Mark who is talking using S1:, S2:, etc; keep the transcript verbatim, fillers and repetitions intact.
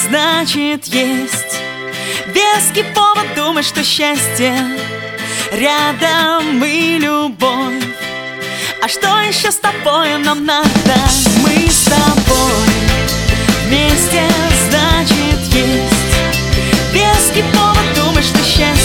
S1: значит есть веский повод думать, что счастье рядом и любовь. А что еще с тобой нам надо? Мы с тобой вместе, значит есть веский повод думать, что счастье